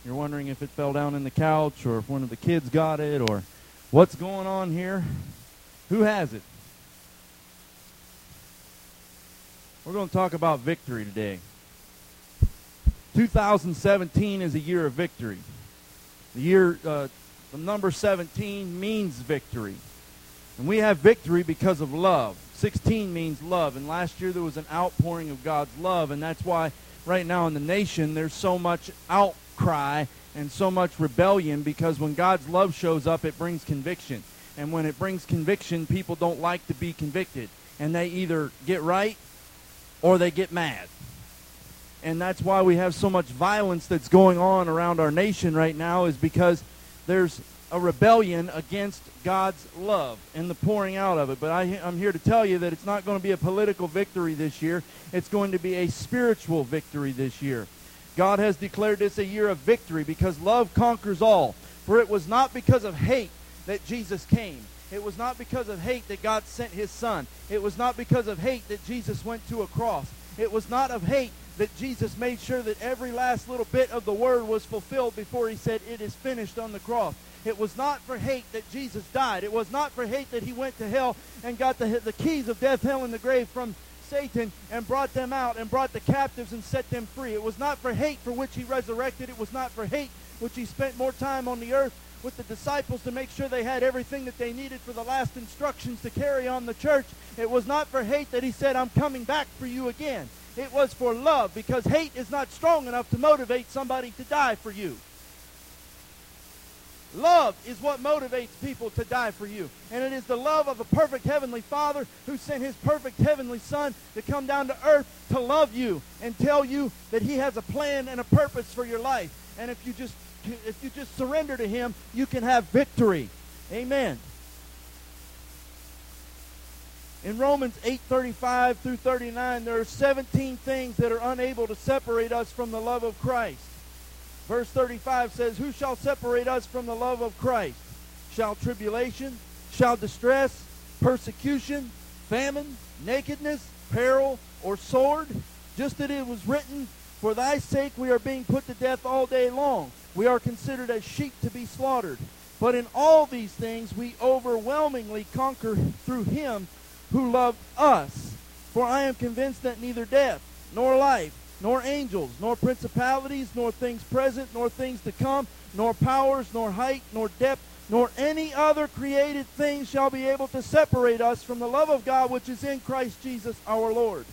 You're wondering if it fell down in the couch or if one of the kids got it or what's going on here. Who has it? We're going to talk about victory today. 2017 is a year of victory. The number 17 means victory. And we have victory because of love. 16 means love. And last year there was an outpouring of God's love. And that's why right now in the nation there's so much outcry and so much rebellion, because when God's love shows up, it brings conviction. And when it brings conviction, people don't like to be convicted. And they either get right or they get mad. And that's why we have so much violence that's going on around our nation right now, is because there's a rebellion against God's love and the pouring out of it. But I'm here to tell you that it's not going to be a political victory this year. It's going to be a spiritual victory this year. God has declared this a year of victory because love conquers all. For it was not because of hate that Jesus came. It was not because of hate that God sent his Son. It was not because of hate that Jesus went to a cross. It was not of hate that Jesus made sure that every last little bit of the word was fulfilled before he said, "It is finished," on the cross. It was not for hate that Jesus died. It was not for hate that he went to hell and got the keys of death, hell, and the grave from Satan and brought them out and brought the captives and set them free. It was not for hate for which he resurrected. It was not for hate which he spent more time on the earth with the disciples to make sure they had everything that they needed for the last instructions to carry on the church. It was not for hate that he said, "I'm coming back for you again." It was for love, because hate is not strong enough to motivate somebody to die for you. Love is what motivates people to die for you. And it is the love of a perfect heavenly Father who sent his perfect heavenly Son to come down to earth to love you and tell you that he has a plan and a purpose for your life. And if you just surrender to him, you can have victory. Amen. In Romans 8:35 through 39, there are 17 things that are unable to separate us from the love of Christ. Verse 35 says, "Who shall separate us from the love of Christ? Shall tribulation, shall distress, persecution, famine, nakedness, peril, or sword? Just as it was written, for thy sake we are being put to death all day long. We are considered as sheep to be slaughtered. But in all these things we overwhelmingly conquer through him who loved us. For I am convinced that neither death, nor life, nor angels, nor principalities, nor things present, nor things to come, nor powers, nor height, nor depth, nor any other created thing shall be able to separate us from the love of God which is in Christ Jesus our Lord."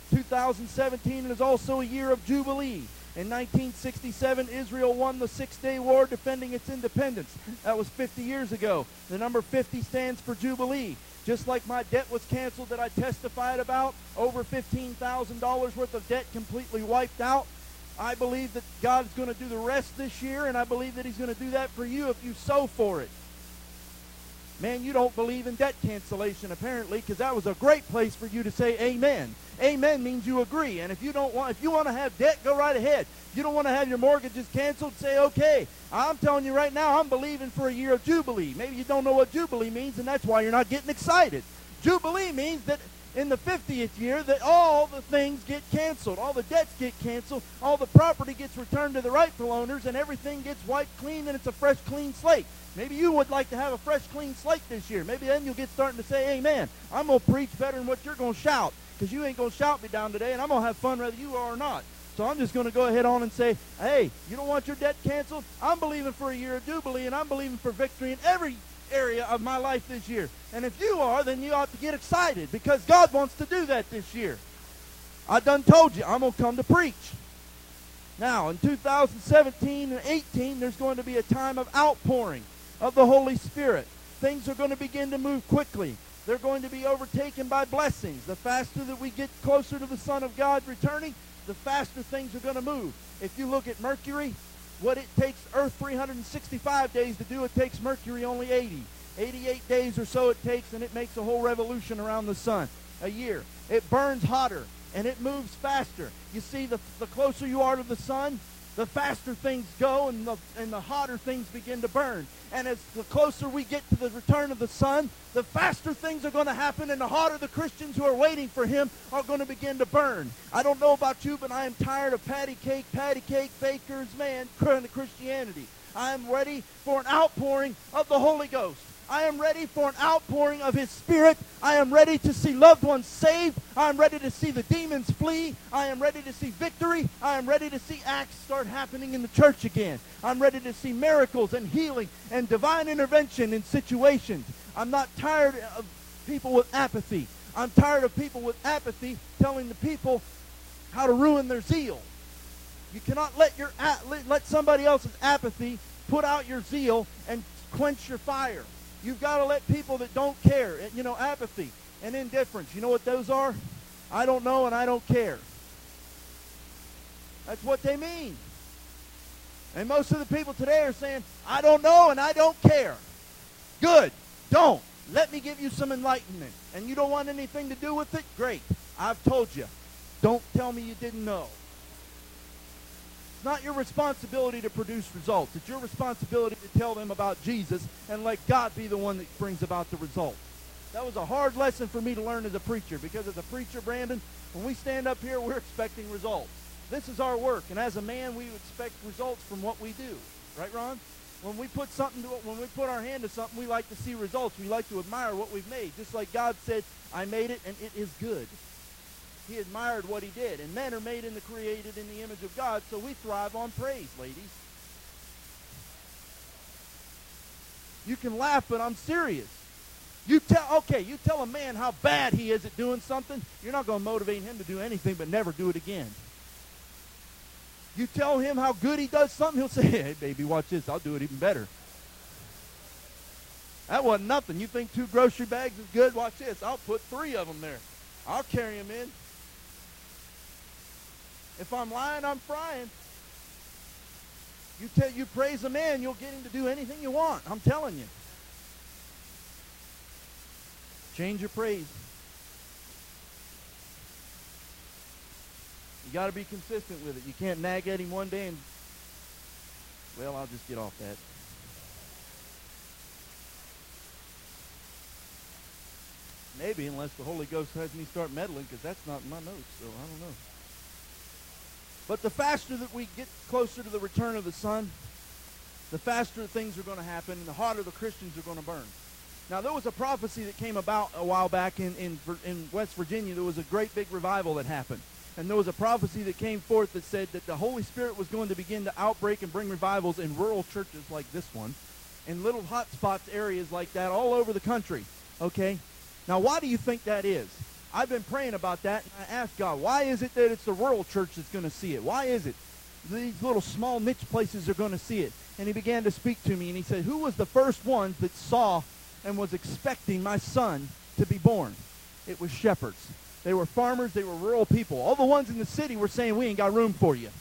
2017 is also a year of Jubilee. In 1967, Israel won the Six-Day War defending its independence. That was 50 years ago. The number 50 stands for Jubilee. Just like my debt was canceled that I testified about, over $15,000 worth of debt completely wiped out, I believe that God's going to do the rest this year, and I believe that he's going to do that for you if you sow for it. Man, you don't believe in debt cancellation apparently, because that was a great place for you to say amen. Amen means you agree. And if you want to have debt, go right ahead. If you don't want to have your mortgages canceled, say okay. I'm telling you right now, I'm believing for a year of Jubilee. Maybe you don't know what Jubilee means, and that's why you're not getting excited. Jubilee means that in the 50th year that all the things get canceled. All the debts get canceled. All the property gets returned to the rightful owners, and everything gets wiped clean, and it's a fresh, clean slate. Maybe you would like to have a fresh, clean slate this year. Maybe then you'll get starting to say amen. I'm going to preach better than what you're going to shout, because you ain't going to shout me down today, and I'm going to have fun whether you are or not. So I'm just going to go ahead on and say, hey, you don't want your debt canceled? I'm believing for a year of Jubilee, and I'm believing for victory in every area of my life this year. And if you are, then you ought to get excited, because God wants to do that this year. I done told you, I'm going to come to preach. Now, in 2017 and 18, there's going to be a time of outpouring of the Holy Spirit. Things are going to begin to move quickly. They're going to be overtaken by blessings. The faster that we get closer to the Son of God returning, the faster things are going to move. If you look at Mercury, what it takes Earth 365 days to do, it takes Mercury only 80. 88 days or so it takes, and it makes a whole revolution around the sun. A year. It burns hotter, and it moves faster. You see, the closer you are to the sun, the faster things go and the hotter things begin to burn. And as the closer we get to the return of the Son, the faster things are going to happen, and the hotter the Christians who are waiting for him are going to begin to burn. I don't know about you, but I am tired of patty cake, bakers, man, Christianity. I am ready for an outpouring of the Holy Ghost. I am ready for an outpouring of his Spirit. I am ready to see loved ones saved. I am ready to see the demons flee. I am ready to see victory. I am ready to see acts start happening in the church again. I'm ready to see miracles and healing and divine intervention in situations. I'm not tired of people with apathy. I'm tired of people with apathy telling the people how to ruin their zeal. You cannot let somebody else's apathy put out your zeal and quench your fire. You've got to let people that don't care, apathy and indifference. You know what those are? I don't know and I don't care. That's what they mean. And most of the people today are saying, I don't know and I don't care. Good. Don't. Let me give you some enlightenment. And you don't want anything to do with it? Great. I've told you. Don't tell me you didn't know. It's not your responsibility to produce results. It's your responsibility to tell them about Jesus and let God be the one that brings about the result. That was a hard lesson for me to learn as a preacher, because as a preacher, Brandon, when we stand up here, we're expecting results. This is our work, and as a man, we expect results from what we do. Right, Ron? When we put our hand to something, we like to see results. We like to admire what we've made. Just like God said, I made it, and it is good. He admired what he did. And men are made in created in the image of God, so we thrive on praise, ladies. You can laugh, but I'm serious. You tell a man how bad he is at doing something, you're not going to motivate him to do anything but never do it again. You tell him how good he does something, he'll say, hey, baby, watch this. I'll do it even better. That wasn't nothing. You think 2 grocery bags is good? Watch this. I'll put 3 of them there. I'll carry them in. If I'm lying, I'm frying. You praise a man, you'll get him to do anything you want. I'm telling you. Change your praise. You got to be consistent with it. You can't nag at him one day and, well, I'll just get off that. Maybe, unless the Holy Ghost has me start meddling, because that's not in my notes, so I don't know. But the faster that we get closer to the return of the Son, the faster things are going to happen, and the hotter the Christians are going to burn. Now, there was a prophecy that came about a while back in West Virginia. There was a great big revival that happened. And there was a prophecy that came forth that said that the Holy Spirit was going to begin to outbreak and bring revivals in rural churches like this one, in little hot spots, areas like that, all over the country. Okay? Now, why do you think that is? I've been praying about that, and I asked God, why is it that it's the rural church that's going to see it? Why is it these little small niche places are going to see it? And he began to speak to me, and he said, who was the first ones that saw and was expecting my son to be born? It was shepherds. They were farmers. They were rural people. All the ones in the city were saying, we ain't got room for you.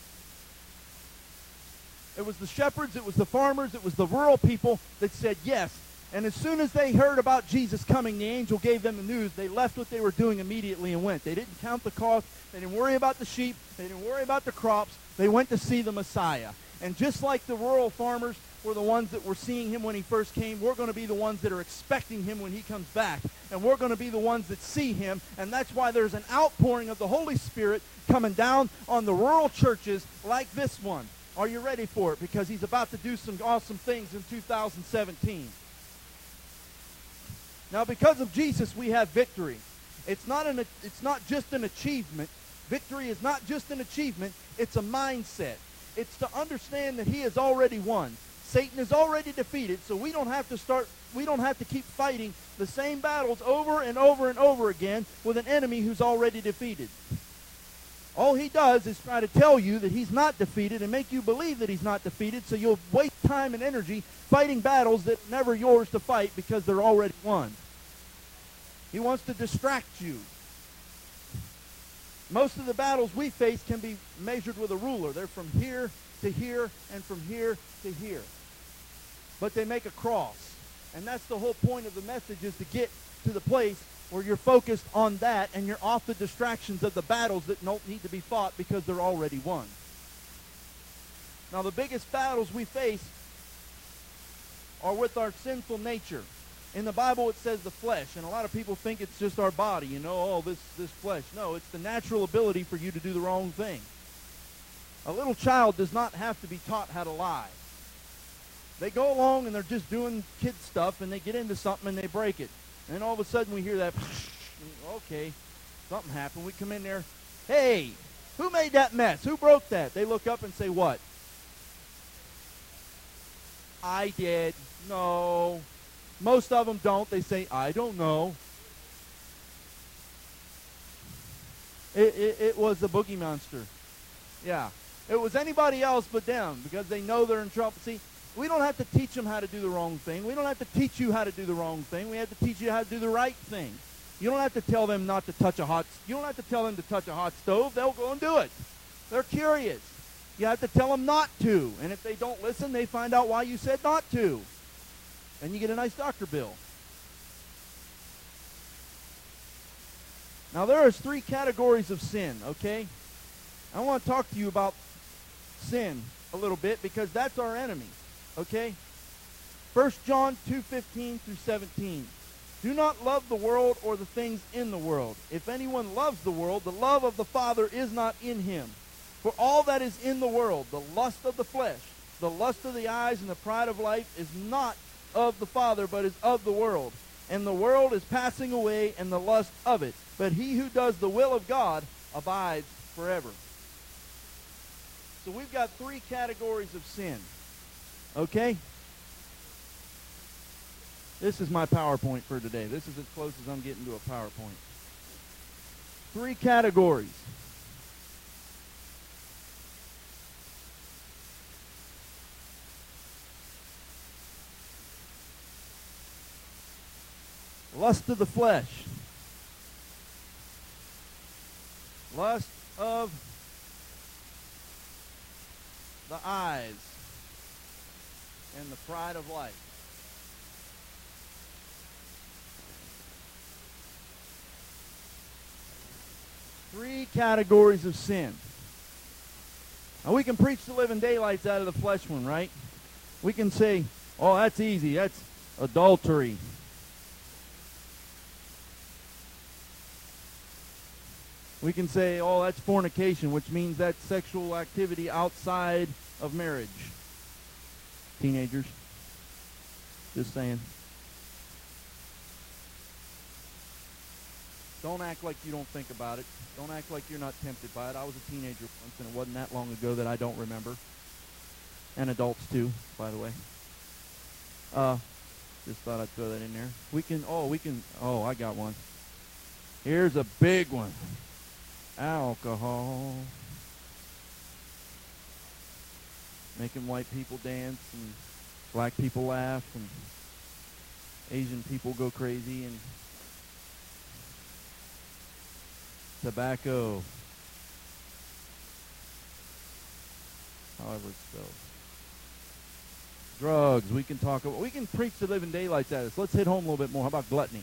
It was the shepherds, it was the farmers, it was the rural people that said yes. And as soon as they heard about Jesus coming, the angel gave them the news. They left what they were doing immediately and went. They didn't count the cost. They didn't worry about the sheep. They didn't worry about the crops. They went to see the Messiah. And just like the rural farmers were the ones that were seeing him when he first came, we're going to be the ones that are expecting him when he comes back. And we're going to be the ones that see him. And that's why there's an outpouring of the Holy Spirit coming down on the rural churches like this one. Are you ready for it? Because he's about to do some awesome things in 2017. Now, because of Jesus, we have victory. It's not just an achievement. Victory is not just an achievement. It's a mindset. It's to understand that he has already won. Satan is already defeated, so we don't have to keep fighting the same battles over and over and over again with an enemy who's already defeated. All he does is try to tell you that he's not defeated and make you believe that he's not defeated, so you'll waste time and energy fighting battles that are never yours to fight because they're already won. He wants to distract you. Most of the battles we face can be measured with a ruler. They're from here to here and from here to here. But they make a cross. And that's the whole point of the message, is to get to the place where you're focused on that and you're off the distractions of the battles that don't need to be fought because they're already won. Now, the biggest battles we face are with our sinful nature. In the Bible, it says the flesh, and a lot of people think it's just our body, this flesh. No, it's the natural ability for you to do the wrong thing. A little child does not have to be taught how to lie. They go along and they're just doing kid stuff, and they get into something and they break it. And then all of a sudden we hear that, okay, something happened. We come in there, hey, who made that mess? Who broke that? They look up and say, what? I did. No. Most of them don't. They say, I don't know. It was the Boogie Monster. Yeah. It was anybody else but them, because they know they're in trouble. See, we don't have to teach them how to do the wrong thing. We don't have to teach you how to do the wrong thing. We have to teach you how to do the right thing. You don't have to tell them not to touch you don't have to tell them to touch a hot stove. They'll go and do it. They're curious. You have to tell them not to. And if they don't listen, they find out why you said not to. And you get a nice doctor bill. Now, there is 3 categories of sin, okay? I want to talk to you about sin a little bit, because that's our enemy, okay? 1 John 2:15 through 17. Do not love the world or the things in the world. If anyone loves the world, the love of the Father is not in him. For all that is in the world, the lust of the flesh, the lust of the eyes, and the pride of life, is not of the Father, but is of the world. And the world is passing away, and the lust of it. But he who does the will of God abides forever. So we've got 3 categories of sin. Okay? This is my PowerPoint for today. This is as close as I'm getting to a PowerPoint. 3 categories. Lust of the flesh. Lust of the eyes. And the pride of life. Three categories of sin. Now, we can preach the living daylights out of the flesh one, right? We can say, oh, that's easy. That's adultery. We can say, oh, that's fornication, which means that's sexual activity outside of marriage. Teenagers. Just saying. Don't act like you don't think about it. Don't act like you're not tempted by it. I was a teenager once, and it wasn't that long ago that I don't remember. And adults, too, by the way. Just thought I'd throw that in there. I got one. Here's a big one. Alcohol. Making white people dance, and black people laugh, and Asian people go crazy, and tobacco, however it's spelled. Drugs, we can preach the living daylights at us. Let's hit home a little bit more. How about gluttony?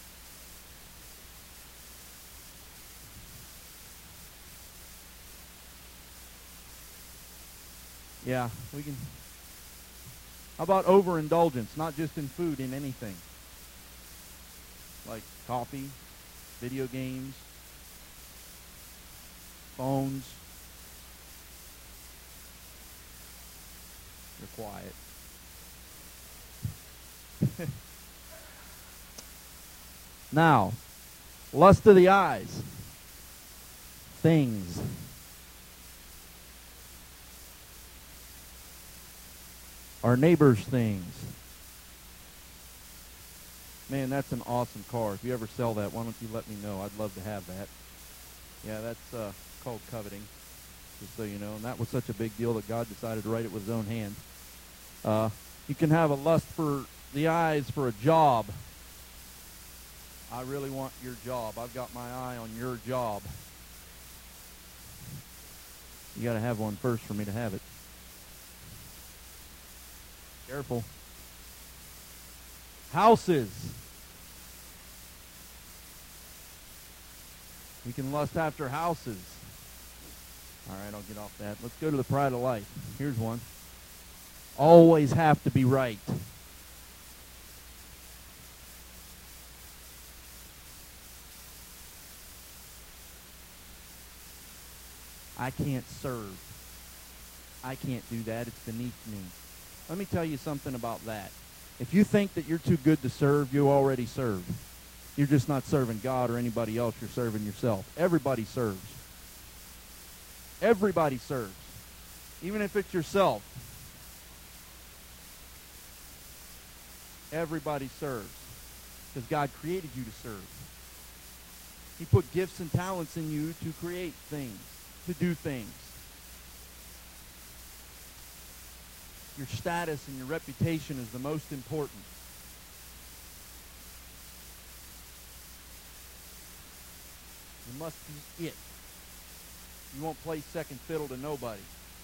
Yeah, we can. How about overindulgence? Not just in food, in anything. Like coffee, video games, phones. You're quiet. Now, lust of the eyes. Things. Our neighbor's things. Man, that's an awesome car. If you ever sell that, why don't you let me know? I'd love to have that. Yeah, that's called coveting, just so you know. And that was such a big deal that God decided to write it with his own hand. You can have a lust for the eyes for a job. I really want your job. I've got my eye on your job. You got to have one first for me to have it. Careful. Houses. We can lust after houses. All right, I'll get off that. Let's go to the pride of life. Here's one. Always have to be right. I can't serve. I can't do that. It's beneath me. Let me tell you something about that. If you think that you're too good to serve, you already serve. You're just not serving God or anybody else. You're serving yourself. Everybody serves. Everybody serves. Even if it's yourself. Everybody serves. Because God created you to serve. He put gifts and talents in you to create things, to do things. Your status and your reputation is the most important. You must be it. You won't play second fiddle to nobody.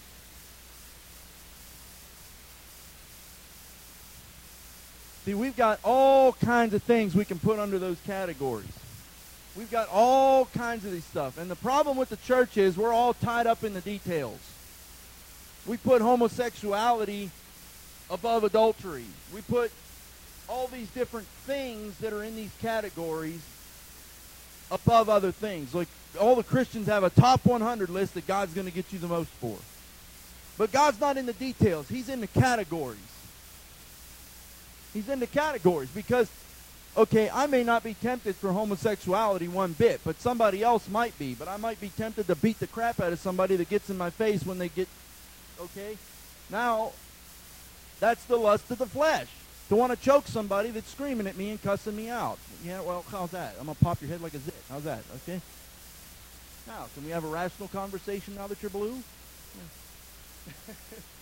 See, we've got all kinds of things we can put under those categories. We've got all kinds of these stuff. And the problem with the church is we're all tied up in the details. We put homosexuality above adultery. We put all these different things that are in these categories above other things. Like all the Christians have a top 100 list that God's going to get you the most for. But God's not in the details. He's in the categories. He's in the categories because, okay, I may not be tempted for homosexuality one bit, but somebody else might be. But I might be tempted to beat the crap out of somebody that gets in my face when they get, okay? Now, that's the lust of the flesh. To want to choke somebody that's screaming at me and cussing me out. Yeah, well, how's that? I'm going to pop your head like a zit. How's that? Okay? Now, can we have a rational conversation now that you're blue? Yeah.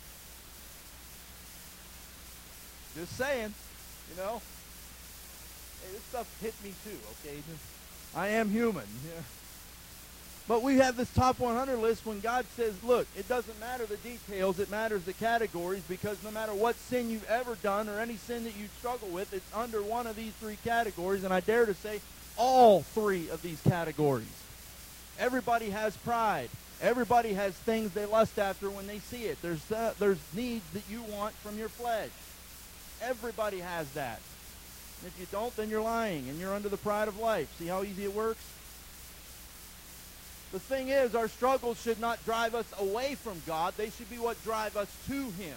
Just saying, you know. Hey, this stuff hit me too, okay? I am human. Yeah. But we have this top 100 list when God says, look, it doesn't matter the details, it matters the categories, because no matter what sin you've ever done or any sin that you struggle with, it's under one of these three categories, and I dare to say all three of these categories. Everybody has pride. Everybody has things they lust after when they see it. There's needs that you want from your flesh. Everybody has that. And if you don't, then you're lying, and you're under the pride of life. See how easy it works? The thing is, our struggles should not drive us away from God. They should be what drive us to Him.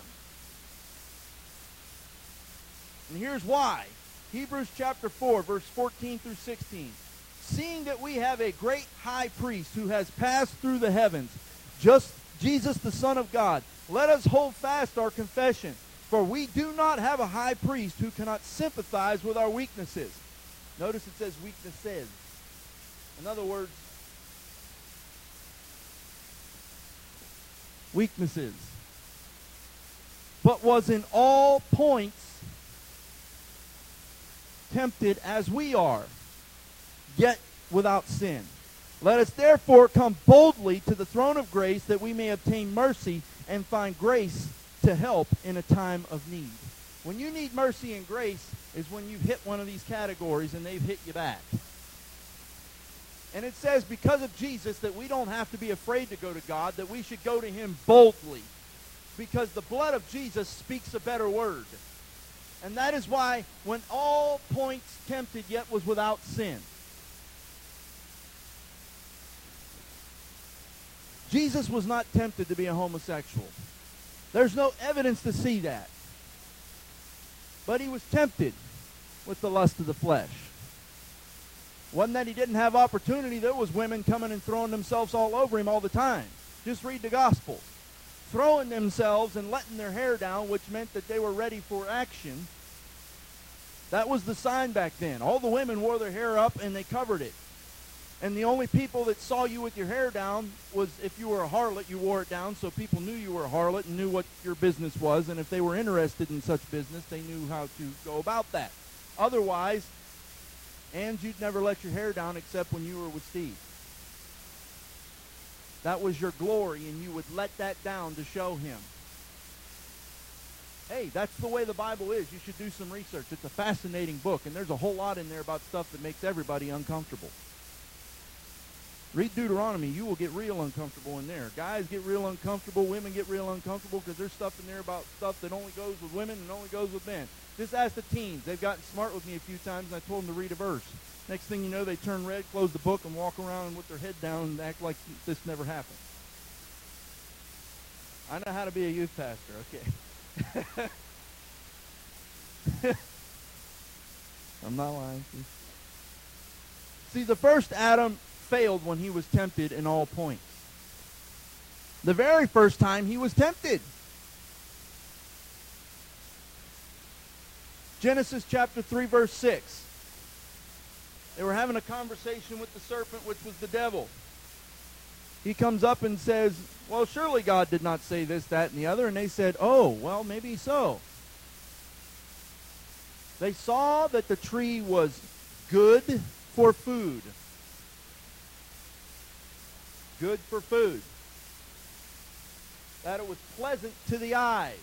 And here's why. Hebrews chapter 4, verse 14 through 16. Seeing that we have a great high priest who has passed through the heavens, just Jesus the Son of God, let us hold fast our confession. For we do not have a high priest who cannot sympathize with our weaknesses. Notice it says weaknesses. In other words, weaknesses. But was in all points tempted as we are, yet without sin. Let us therefore come boldly to the throne of grace that we may obtain mercy and find grace to help in a time of need. When you need mercy and grace is when you've hit one of these categories and they've hit you back. And it says because of Jesus that we don't have to be afraid to go to God, that we should go to Him boldly. Because the blood of Jesus speaks a better word. And that is why when all points tempted yet was without sin. Jesus was not tempted to be a homosexual. There's no evidence to see that. But He was tempted with the lust of the flesh. Wasn't that He didn't have opportunity. There was women coming and throwing themselves all over Him all the time. Just read the Gospels. Throwing themselves and letting their hair down, which meant that they were ready for action. That was the sign back then. All the women wore their hair up and they covered it. And the only people that saw you with your hair down was if you were a harlot, you wore it down so people knew you were a harlot and knew what your business was. And if they were interested in such business, they knew how to go about that. Otherwise, and you'd never let your hair down except when you were with Steve. That was your glory, and you would let that down to show Him. Hey, that's the way the Bible is. You should do some research. It's a fascinating book, and there's a whole lot in there about stuff that makes everybody uncomfortable. Read Deuteronomy. You will get real uncomfortable in there. Guys get real uncomfortable. Women get real uncomfortable because there's stuff in there about stuff that only goes with women and only goes with men. Just ask the teens. They've gotten smart with me a few times, and I told them to read a verse. Next thing you know, they turn red, close the book, and walk around with their head down and act like this never happened. I know how to be a youth pastor, okay? I'm not lying. See, the first Adam failed when he was tempted in all points. The very first time he was tempted. Genesis chapter 3, verse 6. They were having a conversation with the serpent, which was the devil. He comes up and says, well, surely God did not say this, that, and the other. And they said, oh, well, maybe so. They saw that the tree was good for food. Good for food. That it was pleasant to the eyes.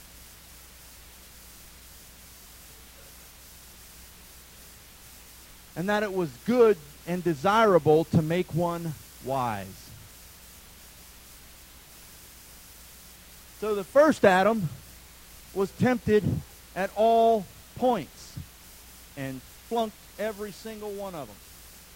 And that it was good and desirable to make one wise. So the first Adam was tempted at all points and flunked every single one of them.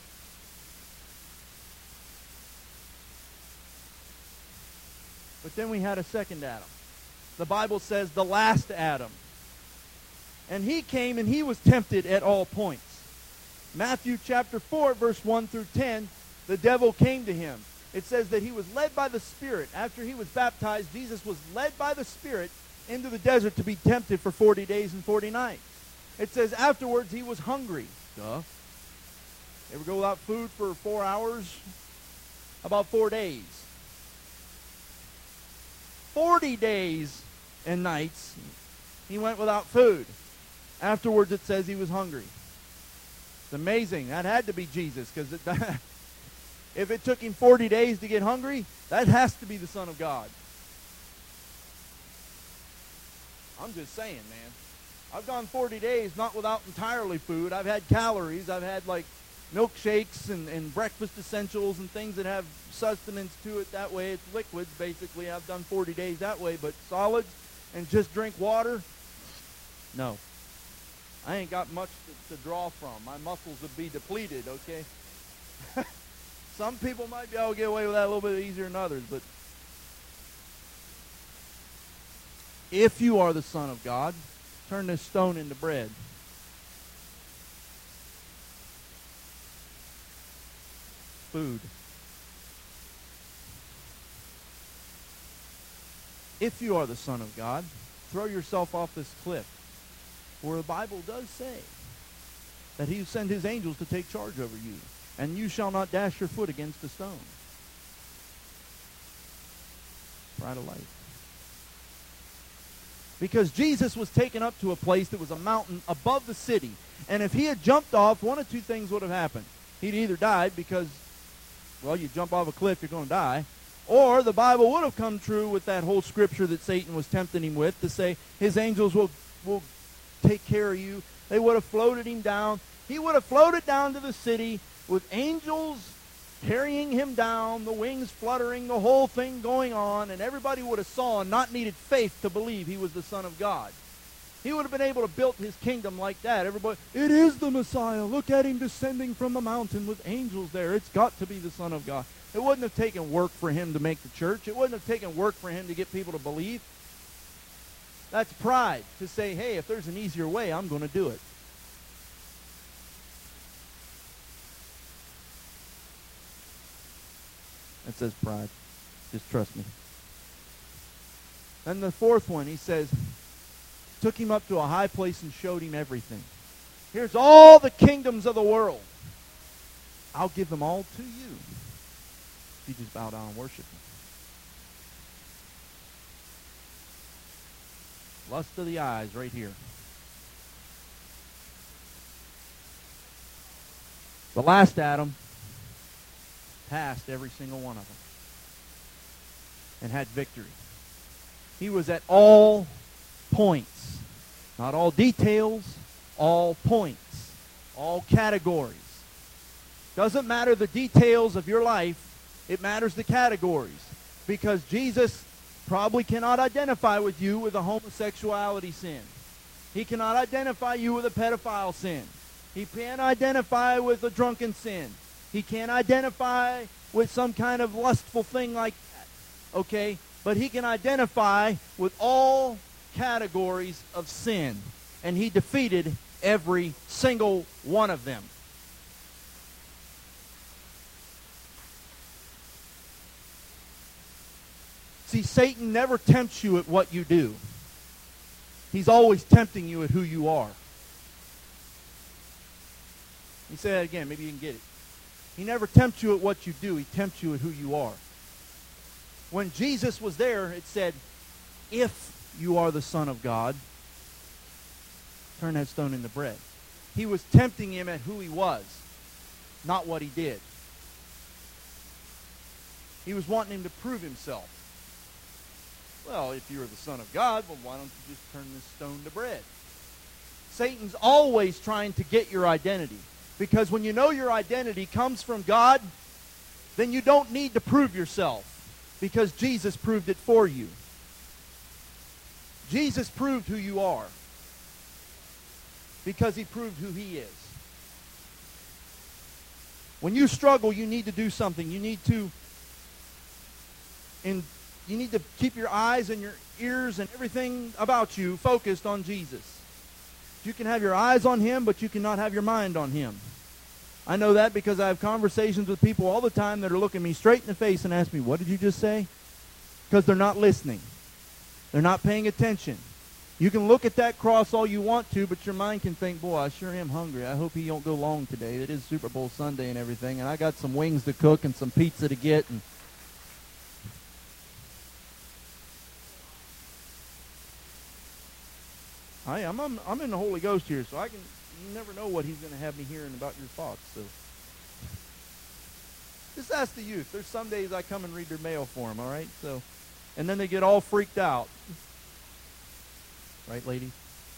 But then we had a second Adam. The Bible says the last Adam. And he came and he was tempted at all points. Matthew chapter 4, verse 1 through 10, the devil came to him. It says that he was led by the Spirit. After he was baptized, Jesus was led by the Spirit into the desert to be tempted for 40 days and 40 nights. It says afterwards he was hungry. Duh. Ever go without food for 4 hours? About 4 days. 40 days and nights he went without food. Afterwards it says he was hungry. It's amazing. That had to be Jesus, because if it took him 40 days to get hungry, that has to be the Son of God. I'm just saying, man. I've gone 40 days not without entirely food. I've had calories. I've had like milkshakes and breakfast essentials and things that have sustenance to it that way. It's liquids, basically. I've done 40 days that way, but solids and just drink water, no. I ain't got much to draw from. My muscles would be depleted, okay? Some people might be able to get away with that a little bit easier than others, but if you are the Son of God, turn this stone into bread. Food. If you are the Son of God, throw yourself off this cliff. For the Bible does say that he will send his angels to take charge over you, and you shall not dash your foot against a stone. Pride of life. Because Jesus was taken up to a place that was a mountain above the city. And if he had jumped off, one of two things would have happened. He'd either died because, well, you jump off a cliff, you're going to die. Or the Bible would have come true with that whole scripture that Satan was tempting him with, to say his angels will take care of you. They would have floated him down. He would have floated down to the city with angels carrying him down, the wings fluttering, the whole thing going on, and everybody would have saw and not needed faith to believe he was the Son of God. He would have been able to build his kingdom like that. Everybody, it is the Messiah. Look at him descending from the mountain with angels there. It's got to be the Son of God. It wouldn't have taken work for him to make the church. It wouldn't have taken work for him to get people to believe. That's pride, to say, hey, if there's an easier way, I'm going to do it. That says pride. Just trust me. Then the fourth one, he says, took him up to a high place and showed him everything. Here's all the kingdoms of the world. I'll give them all to you if you just bow down and worship me. Lust of the eyes right here. The last Adam passed every single one of them and had victory. He was at all points. Not all details, all points. All categories. Doesn't matter the details of your life. It matters the categories. Because Jesus probably cannot identify with you with a homosexuality sin. He cannot identify you with a pedophile sin. He can't identify with a drunken sin. He can't identify with some kind of lustful thing like that. Okay? But he can identify with all categories of sin. And he defeated every single one of them. See, Satan never tempts you at what you do. He's always tempting you at who you are. Let me say that again. Maybe you can get it. He never tempts you at what you do. He tempts you at who you are. When Jesus was there, it said, if you are the Son of God, turn that stone into bread. He was tempting him at who he was, not what he did. He was wanting him to prove himself. Well, if you're the Son of God, well, why don't you just turn this stone to bread? Satan's always trying to get your identity. Because when you know your identity comes from God, then you don't need to prove yourself. Because Jesus proved it for you. Jesus proved who you are. Because he proved who he is. When you struggle, you need to do something. You need to keep your eyes and your ears and everything about you focused on Jesus. You can have your eyes on him, but you cannot have your mind on him. I know that because I have conversations with people all the time that are looking me straight in the face and ask me, what did you just say? Because they're not listening. They're not paying attention. You can look at that cross all you want to, but your mind can think, boy, I sure am hungry. I hope he don't go long today. It is Super Bowl Sunday and everything, and I got some wings to cook and some pizza to get. And I'm in the Holy Ghost here, so you never know what he's going to have me hearing about your thoughts. So just ask the youth. There's some days I come and read their mail for them, all right? So, and then they get all freaked out. Right, ladies?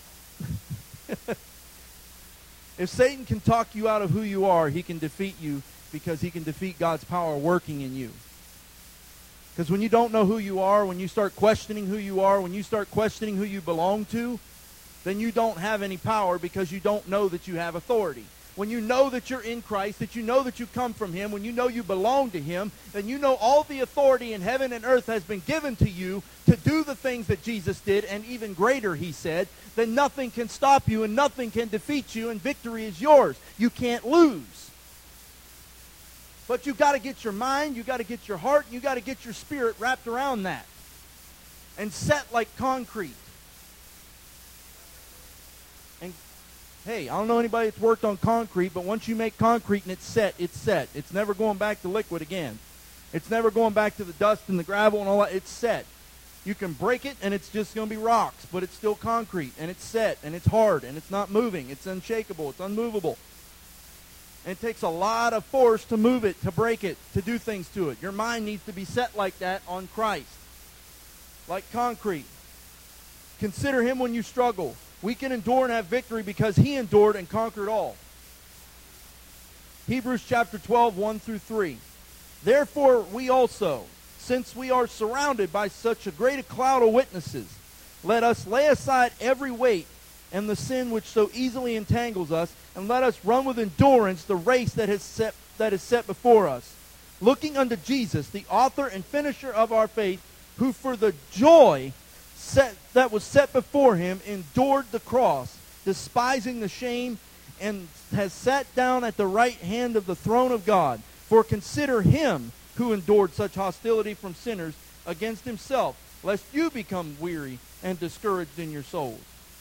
If Satan can talk you out of who you are, he can defeat you because he can defeat God's power working in you. Because when you don't know who you are, when you start questioning who you are, when you start questioning who you belong to, then you don't have any power because you don't know that you have authority. When you know that you're in Christ, that you know that you come from him, when you know you belong to him, then you know all the authority in heaven and earth has been given to you to do the things that Jesus did, and even greater, he said, then nothing can stop you and nothing can defeat you, and victory is yours. You can't lose. But you've got to get your mind, you've got to get your heart, you've got to get your spirit wrapped around that and set like concrete. And hey, I don't know anybody that's worked on concrete, but once you make concrete and it's set, it's set. It's never going back to liquid again. It's never going back to the dust and the gravel and all that. It's set. You can break it and it's just going to be rocks, but it's still concrete and it's set and it's hard and it's not moving. It's unshakable. It's unmovable. And it takes a lot of force to move it, to break it, to do things to it. Your mind needs to be set like that on Christ. Like concrete. Consider him when you struggle. We can endure and have victory because he endured and conquered all. Hebrews chapter 12, 1 through 3. Therefore we also, since we are surrounded by such a great cloud of witnesses, let us lay aside every weight and the sin which so easily entangles us, and let us run with endurance the race that is set before us, looking unto Jesus, the author and finisher of our faith, who for the joy that was set before him endured the cross, despising the shame, and has sat down at the right hand of the throne of God. For consider him who endured such hostility from sinners against himself, lest you become weary and discouraged in your souls.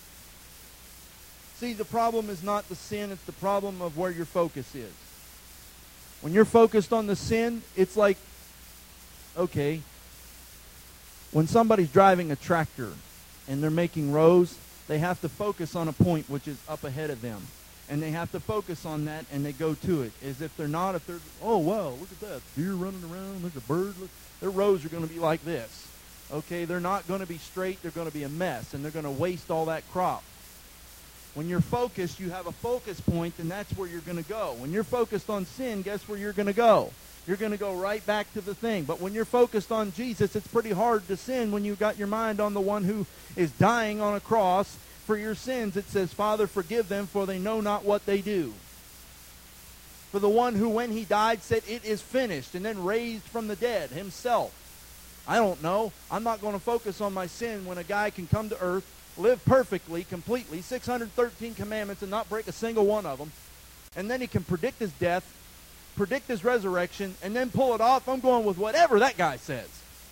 See, the problem is not the sin, it's the problem of where your focus is. When you're focused on the sin, it's like, okay, when somebody's driving a tractor and they're making rows, they have to focus on a point which is up ahead of them. And they have to focus on that and they go to it. As if they're not, if they're, oh, wow, look at that, deer running around, there's a bird. Look. Their rows are going to be like this. Okay, they're not going to be straight, they're going to be a mess, and they're going to waste all that crop. When you're focused, you have a focus point, and that's where you're going to go. When you're focused on sin, guess where you're going to go? You're going to go right back to the thing. But when you're focused on Jesus, it's pretty hard to sin when you've got your mind on the one who is dying on a cross for your sins. It says, Father, forgive them, for they know not what they do. For the one who, when he died, said, it is finished, and then raised from the dead himself. I don't know. I'm not going to focus on my sin when a guy can come to earth, live perfectly, completely, 613 commandments, and not break a single one of them. And then he can predict his death, predict his resurrection, and then pull it off. I'm going with whatever that guy says.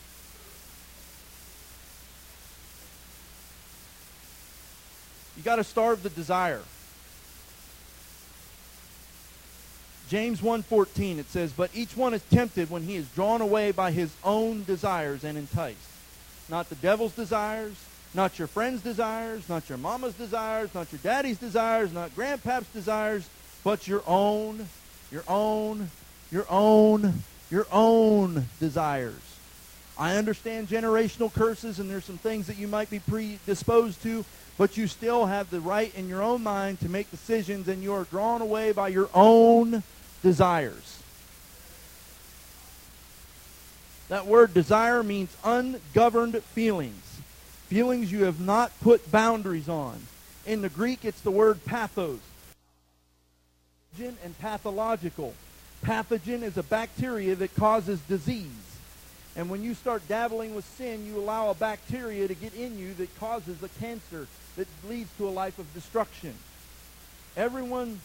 You got to starve the desire. James 1:14, it says, but each one is tempted when he is drawn away by his own desires and enticed. Not the devil's desires, not your friend's desires, not your mama's desires, not your daddy's desires, not grandpa's desires, but your own desires. I understand generational curses, and there's some things that you might be predisposed to, but you still have the right in your own mind to make decisions, and you are drawn away by your own desires. That word desire means ungoverned feelings. Feelings you have not put boundaries on. In the Greek, it's the word pathos. Pathogen and pathological. Pathogen is a bacteria that causes disease. And when you start dabbling with sin, you allow a bacteria to get in you that causes a cancer that leads to a life of destruction. Everyone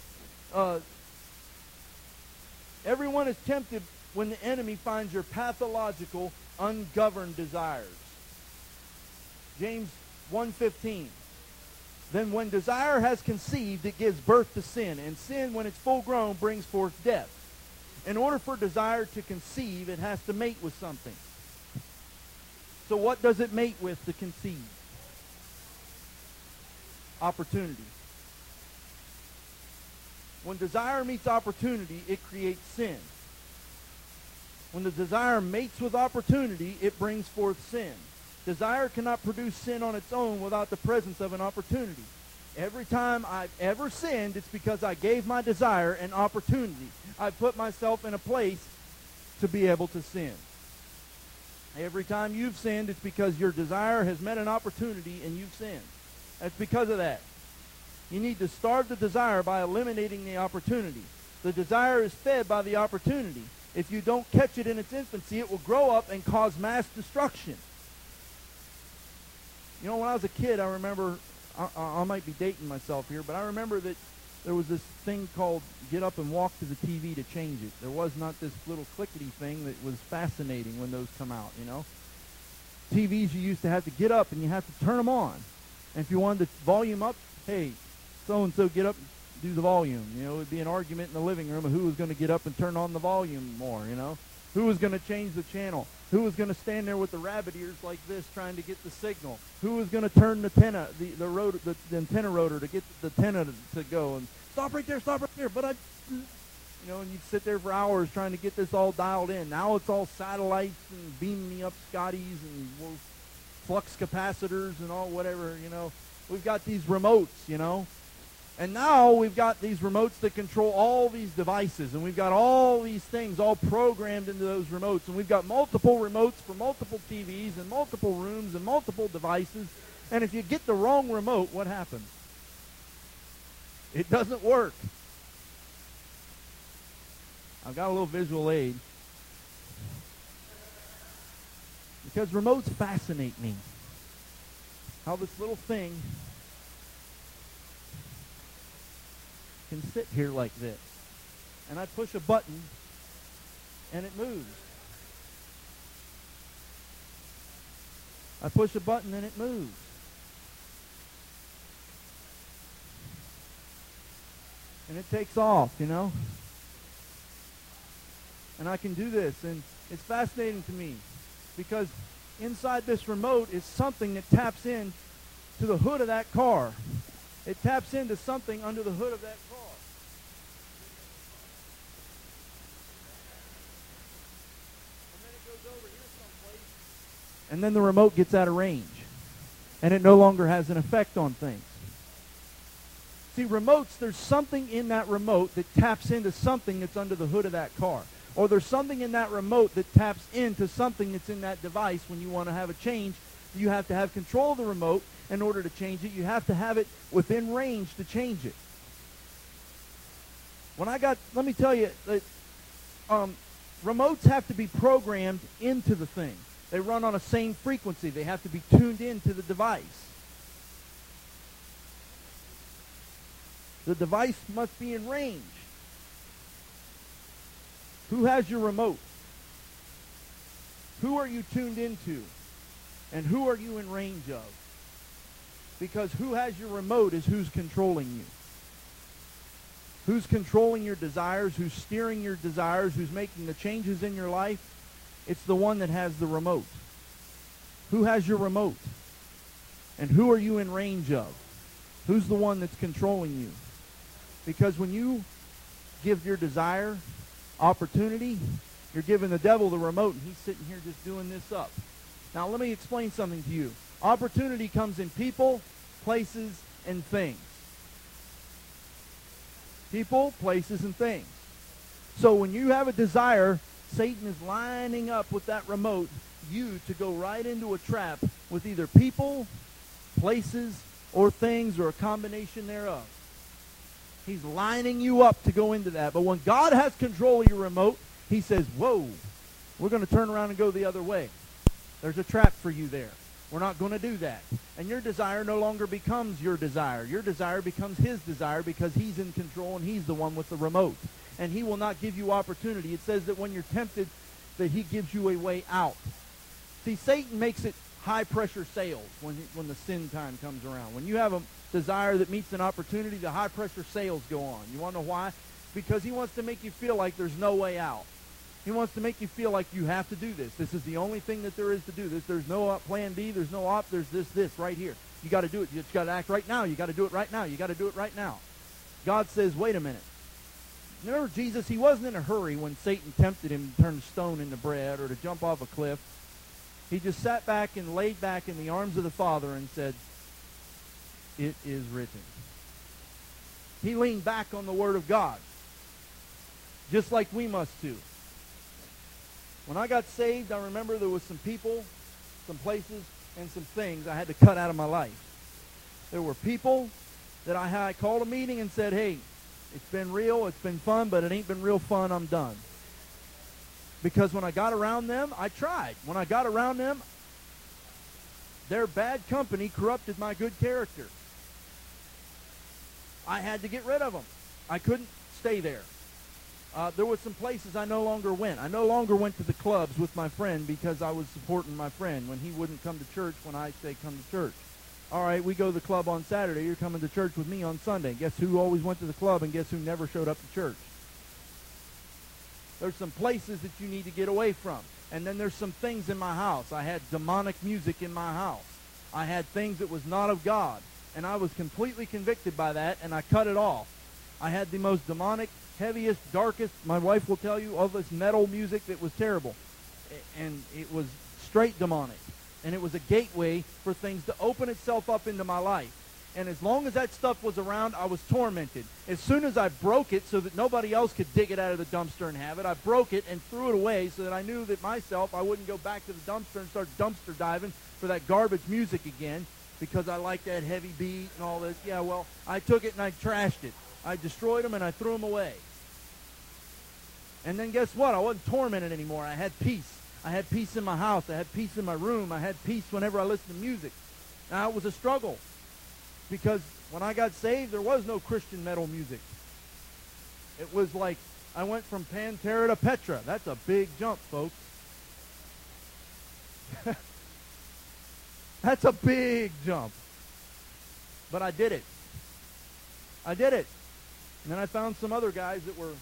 is tempted when the enemy finds your pathological, ungoverned desires. James 1:15. Then when desire has conceived, it gives birth to sin. And sin, when it's full grown, brings forth death. In order for desire to conceive, it has to mate with something. So what does it mate with to conceive? Opportunity. When desire meets opportunity, it creates sin. When the desire mates with opportunity, it brings forth sin. Desire cannot produce sin on its own without the presence of an opportunity. Every time I've ever sinned, it's because I gave my desire an opportunity. I put myself in a place to be able to sin. Every time you've sinned, it's because your desire has met an opportunity and you've sinned. That's because of that. You need to starve the desire by eliminating the opportunity. The desire is fed by the opportunity. If you don't catch it in its infancy, it will grow up and cause mass destruction. You know, when I was a kid, I remember, I might be dating myself here, but I remember that there was this thing called get up and walk to the TV to change it. There was not this little clickety thing that was fascinating when those come out, you know. TVs, you used to have to get up and you have to turn them on. And if you wanted the volume up, hey, so-and-so get up and do the volume. You know, it would be an argument in the living room of who was going to get up and turn on the volume more, you know. Who was going to change the channel? Who was going to stand there with the rabbit ears like this trying to get the signal? Who was going to turn the antenna, the antenna rotor to get the antenna to go? And stop right there, but you know, and you'd sit there for hours trying to get this all dialed in. Now it's all satellites and beam me up Scotties and flux capacitors and all whatever, you know. We've got these remotes, you know. And now we've got these remotes that control all these devices, and we've got all these things all programmed into those remotes, and we've got multiple remotes for multiple TVs and multiple rooms and multiple devices, and if you get the wrong remote, what happens? It doesn't work. I've got a little visual aid. Because remotes fascinate me. How this little thing can sit here like this. And I push a button and it moves. I push a button and it moves. And it takes off, you know. And I can do this, and it's fascinating to me because inside this remote is something that taps in to the hood of that car. It taps into something under the hood of that car. And then it goes over here someplace. And then the remote gets out of range. And it no longer has an effect on things. See, remotes, there's something in that remote that taps into something that's under the hood of that car. Or there's something in that remote that taps into something that's in that device when you want to have a change. You have to have control of the remote in order to change it. You have to have it within range to change it. Let me tell you, that remotes have to be programmed into the thing. They run on a same frequency. They have to be tuned into the device. The device must be in range. Who has your remote? Who are you tuned into? And who are you in range of? Because who has your remote is who's controlling you. Who's controlling your desires, who's steering your desires, who's making the changes in your life? It's the one that has the remote. Who has your remote? And who are you in range of? Who's the one that's controlling you? Because when you give your desire opportunity, you're giving the devil the remote, and he's sitting here just doing this up. Now, let me explain something to you. Opportunity comes in people, places, and things. People, places, and things. So when you have a desire, Satan is lining up with that remote you to go right into a trap with either people, places, or things, or a combination thereof. He's lining you up to go into that. But when God has control of your remote, he says, whoa, we're going to turn around and go the other way. There's a trap for you there. We're not going to do that. And your desire no longer becomes your desire. Your desire becomes his desire because he's in control and he's the one with the remote. And he will not give you opportunity. It says that when you're tempted, that he gives you a way out. See, Satan makes it high-pressure sales when the sin time comes around. When you have a desire that meets an opportunity, the high-pressure sales go on. You want to know why? Because he wants to make you feel like there's no way out. He wants to make you feel like you have to do this. This is the only thing that there is to do this. There's no plan B. There's no op. There's this right here. You got to do it. You just got to act right now. You got to do it right now. You got to do it right now. God says, wait a minute. Remember Jesus, he wasn't in a hurry when Satan tempted him to turn stone into bread or to jump off a cliff. He just sat back and laid back in the arms of the Father and said, it is written. He leaned back on the Word of God, just like we must too. When I got saved, I remember there was some people, some places, and some things I had to cut out of my life. There were people that I called a meeting and said, hey, it's been real, it's been fun, but it ain't been real fun, I'm done. Because when I got around them, I tried. When I got around them, their bad company corrupted my good character. I had to get rid of them. I couldn't stay there. There were some places I no longer went. I no longer went to the clubs with my friend because I was supporting my friend when he wouldn't come to church when I say come to church. All right, we go to the club on Saturday. You're coming to church with me on Sunday. Guess who always went to the club and guess who never showed up to church? There's some places that you need to get away from. And then there's some things in my house. I had demonic music in my house. I had things that was not of God. And I was completely convicted by that, and I cut it off. I had the most demonic, heaviest, darkest, my wife will tell you, all this metal music that was terrible. And it was straight demonic. And it was a gateway for things to open itself up into my life. And as long as that stuff was around, I was tormented. As soon as I broke it so that nobody else could dig it out of the dumpster and have it, I broke it and threw it away so that I knew that myself, I wouldn't go back to the dumpster and start dumpster diving for that garbage music again because I like that heavy beat and all this. Yeah, well, I took it and I trashed it. I destroyed them and I threw them away. And then guess what? I wasn't tormented anymore. I had peace. I had peace in my house. I had peace in my room. I had peace whenever I listened to music. Now, it was a struggle. Because when I got saved, there was no Christian metal music. It was like I went from Pantera to Petra. That's a big jump, folks. That's a big jump. But I did it. I did it. And then I found some other guys that were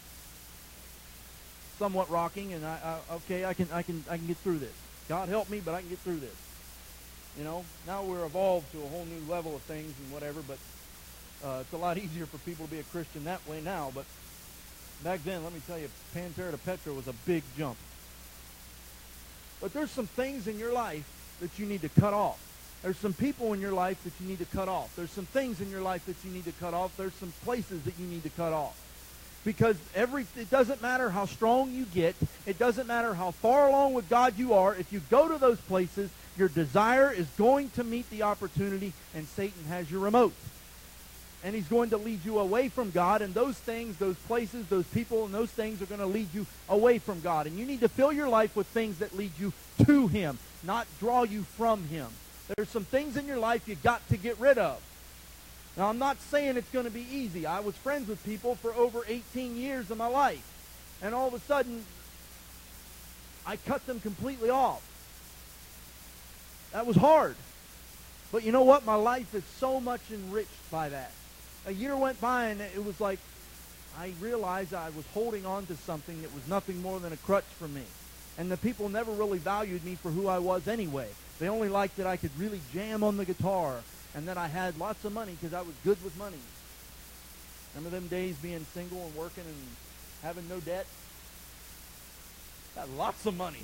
somewhat rocking, and I can get through this. God help me, but I can get through this. You know, now we're evolved to a whole new level of things and whatever, but it's a lot easier for people to be a Christian that way now. But back then, let me tell you, Pantera to Petra was a big jump. But there's some things in your life that you need to cut off. There's some people in your life that you need to cut off. There's some things in your life that you need to cut off. There's some places that you need to cut off. Because it doesn't matter how strong you get. It doesn't matter how far along with God you are. If you go to those places, your desire is going to meet the opportunity, and Satan has your remote. And he's going to lead you away from God, and those things, those places, those people, and those things are going to lead you away from God. And you need to fill your life with things that lead you to Him, not draw you from Him. There's some things in your life you got to get rid of. Now, I'm not saying it's going to be easy. I was friends with people for over 18 years of my life. And all of a sudden, I cut them completely off. That was hard. But you know what? My life is so much enriched by that. A year went by, and it was like I realized I was holding on to something that was nothing more than a crutch for me. And the people never really valued me for who I was anyway. They only liked that I could really jam on the guitar, and that I had lots of money because I was good with money. Remember them days being single and working and having no debt? Got lots of money.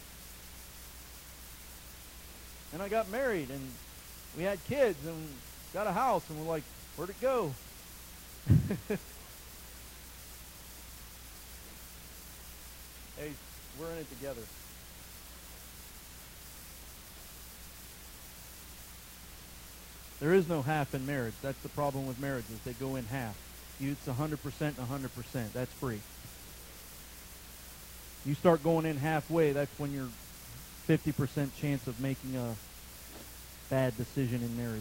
And I got married, and we had kids, and got a house, and we're like, where'd it go? Hey, we're in it together. There is no half in marriage. That's the problem with marriages. They go in half. It's 100% and 100%. That's free. You start going in halfway, that's when you're 50% chance of making a bad decision in marriage.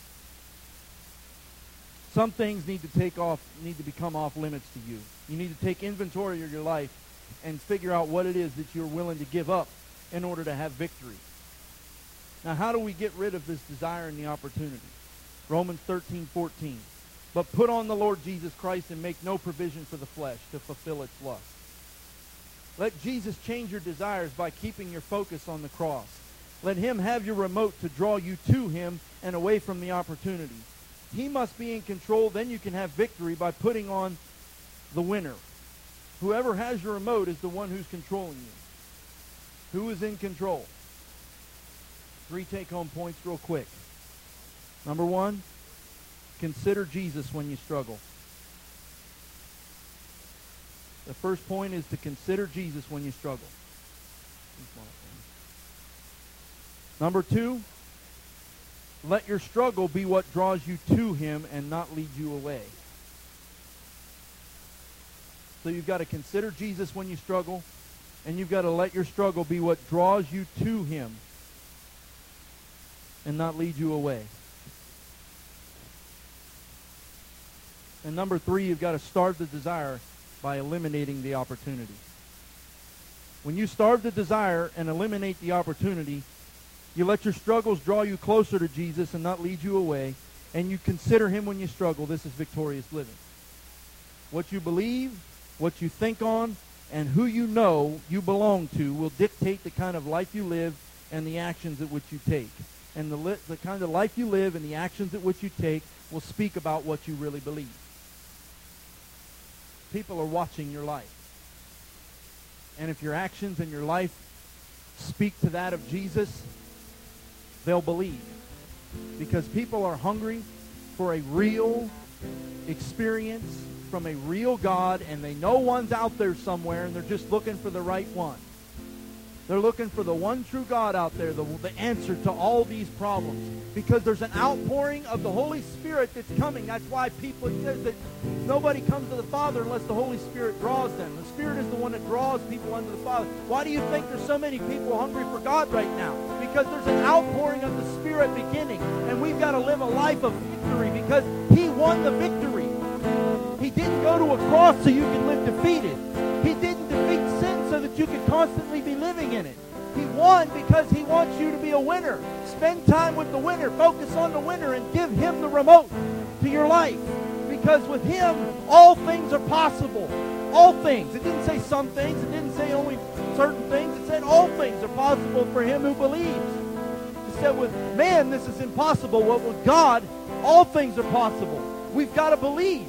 Some things need to become off limits to you. You need to take inventory of your life and figure out what it is that you're willing to give up in order to have victory. Now, how do we get rid of this desire and the opportunity? Romans 13:14. But put on the Lord Jesus Christ and make no provision for the flesh to fulfill its lust. Let Jesus change your desires by keeping your focus on the cross. Let Him have your remote to draw you to Him and away from the opportunity. He must be in control, then you can have victory by putting on the winner. Whoever has your remote is the one who's controlling you. Who is in control? 3 take-home points real quick. Number 1, consider Jesus when you struggle. The first point is to consider Jesus when you struggle. Number 2, let your struggle be what draws you to Him and not lead you away. So you've got to consider Jesus when you struggle, and you've got to let your struggle be what draws you to Him and not lead you away. And number 3, you've got to starve the desire by eliminating the opportunity. When you starve the desire and eliminate the opportunity, you let your struggles draw you closer to Jesus and not lead you away, and you consider Him when you struggle. This is victorious living. What you believe, what you think on, and who you know you belong to will dictate the kind of life you live and the actions at which you take. And the kind of life you live and the actions at which you take will speak about what you really believe. People are watching your life. And if your actions and your life speak to that of Jesus, they'll believe. Because people are hungry for a real experience from a real God, and they know one's out there somewhere, and they're just looking for the right one. They're looking for the one true God out there, the answer to all these problems. Because there's an outpouring of the Holy Spirit that's coming. That's why people, it says that nobody comes to the Father unless the Holy Spirit draws them. The Spirit is the one that draws people unto the Father. Why do you think there's so many people hungry for God right now? Because there's an outpouring of the Spirit beginning. And we've got to live a life of victory because He won the victory. He didn't go to a cross so you can live defeated. He didn't defeat sin so that you could constantly be living in it. He won because He wants you to be a winner. Spend time with the winner. Focus on the winner and give Him the remote to your life. Because with Him, all things are possible. All things. It didn't say some things. It didn't say only certain things. It said all things are possible for him who believes. It said with man, this is impossible. But with God, all things are possible. We've got to believe.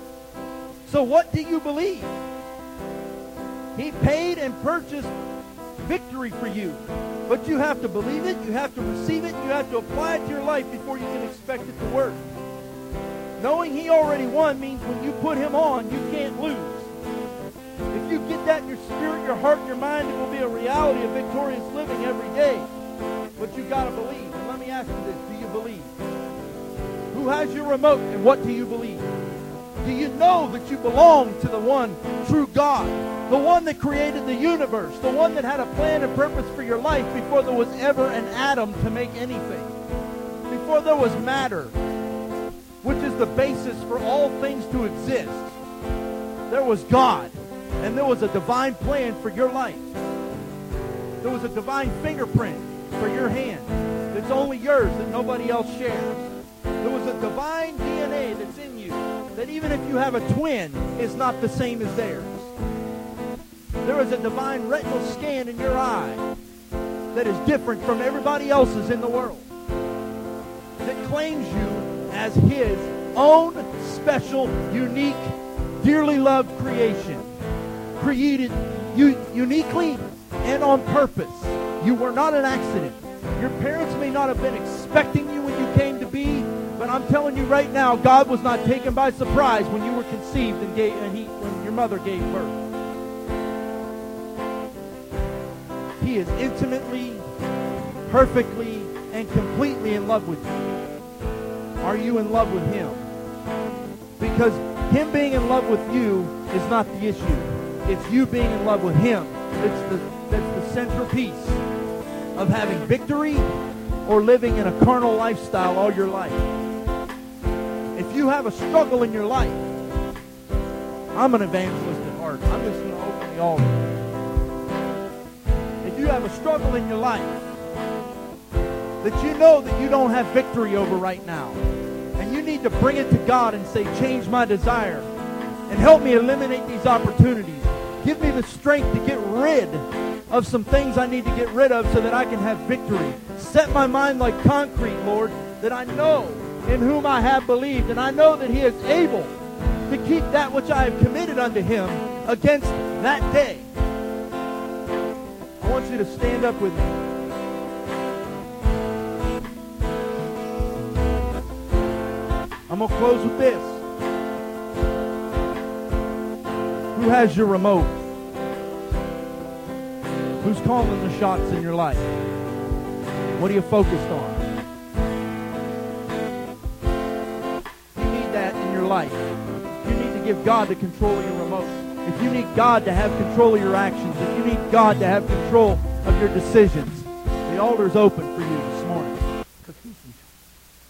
So what do you believe? He paid and purchased victory for you. But you have to believe it, you have to receive it, you have to apply it to your life before you can expect it to work. Knowing He already won means when you put Him on, you can't lose. If you get that in your spirit, your heart, and your mind, it will be a reality of victorious living every day. But you got to believe. And let me ask you this, do you believe? Who has your remote, and what do you believe? Do you know that you belong to the one true God? The one that created the universe. The one that had a plan and purpose for your life before there was ever an atom to make anything. Before there was matter, which is the basis for all things to exist. There was God. And there was a divine plan for your life. There was a divine fingerprint for your hand. It's only yours that nobody else shares. There was a divine DNA that's in you that even if you have a twin, is not the same as theirs. There is a divine retinal scan in your eye that is different from everybody else's in the world, that claims you as His own special, unique, dearly loved creation. Created you uniquely and on purpose. You were not an accident. Your parents may not have been expecting you when you came to be, but I'm telling you right now, God was not taken by surprise when you were conceived and when your mother gave birth. He is intimately, perfectly, and completely in love with you. Are you in love with Him? Because Him being in love with you is not the issue. It's you being in love with Him. That's the centerpiece of having victory or living in a carnal lifestyle all your life. If you have a struggle in your life, I'm an evangelist at heart. I'm just going to open the altar. If you have a struggle in your life that you know that you don't have victory over right now, and you need to bring it to God and say, change my desire and help me eliminate these opportunities. Give me the strength to get rid of some things I need to get rid of so that I can have victory. Set my mind like concrete, Lord, that I know in whom I have believed, and I know that He is able to keep that which I have committed unto Him against that day. I want you to stand up with me. I'm going to close with this. Who has your remote? Who's calling the shots in your life? What are you focused on? You need that in your life. You need to give God the control of your remote. If you need God to have control of your actions, if you need God to have control of your decisions, the altar's open for you.